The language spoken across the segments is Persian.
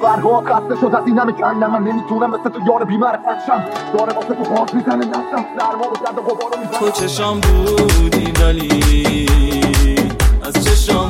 فرهاد خسته شد از این همه کندم، من نمیتونم مثل تو یار بی‌معرفت شم. داره واسه تو باز میزنه نفسم، سرما و درد و غبارو میزنه. تو چشام بودی ولی از چشام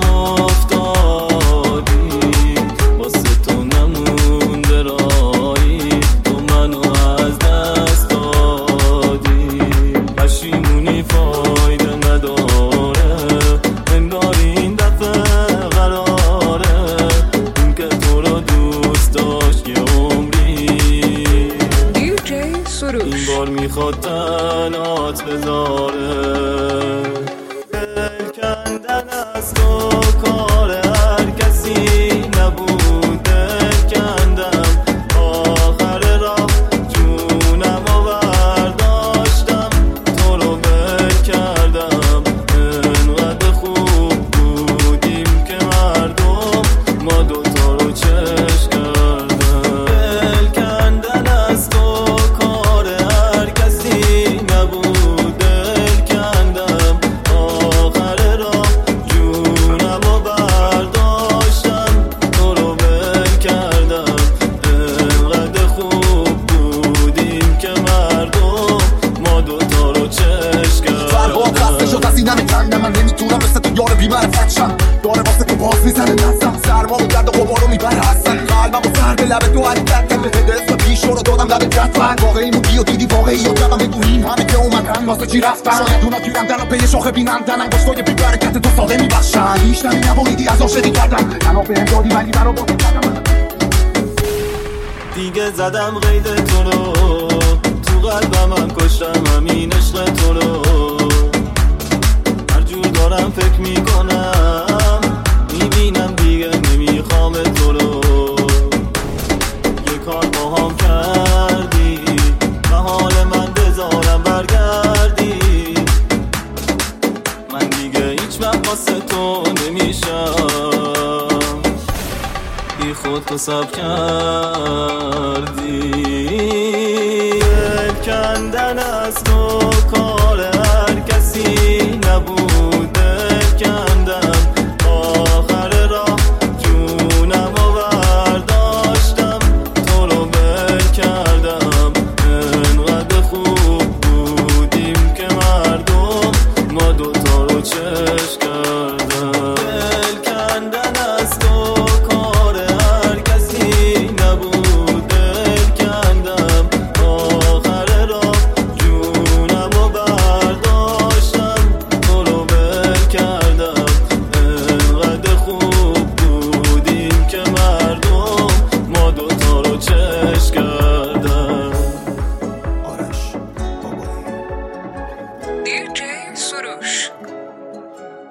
افتادی، واسه تو نمونده رایی، تو منو از دست دادی. پشیمونی فایده نداره، انگار این دفعه قراره این که تو رو دوست داشت یه عمری. DJ سروش این بار میخواد تنات بذاره. دل کندن از تو کار هر کسی نبود، دل کندم آخر راه جونم و برداشتم، تو رو بل کردم. انقدر خوب بودیم که مردم ما دوتا رو چشم کردم. دل کندن از تو کار هر کسی نبود، دل کندم آخر راه جونم و برداشتم، تو رو بل کردم. انقدر خوب بودیم که مردم ما دوتا رو چشم فرهاد خسته شد از این همه کندم، من نمیتونم مثل تو یار بی‌معرفت شم. داره واسه تو باز میزنه نفسم، سرما و درد و غبارو میبره هستن. قلبم و سر به لب تو حرکت کرد، به اسم پیش رو دادم لب جدول. واقعی موندی و دیدی واقعی و جبم بگو این همه که اومدن واسه چی رفتن. شاید اونا گیرندن و پی شاخه بینندن، انگشتای بی برکت تو ساده میبخشن. هیچ نمی نبوریدی از عاشقی کردن، تنها بهم دادی ولی منو باقی کردم. دیگه زدم قید تو رو، تو قلبم کشتم همین عشق تو رو. هر جور دارم فکر میکنم، میبینم دیگه نمیخوام تو رو. یه کار با هم کردی و حال من بذارم برگردی. من دیگه هیچ وقت واسه تو نمیشم، بی خود تو سب کردی. دل کندن از تو کار هر کسی نبود، دل کندم آخر راه جونم و برداشتم، تو رو بل کردم. انقدر خوب بودیم که مردم ما دوتا رو چشم کردم. دل کندن از تو کار هر کسی نبود، دل کندم آخر راه جونم و برداشتم، تو رو بل کردم. انقدر خوب بودیم که مردم ما دوتا رو چشم کردم. آرش بابایی DJ سروش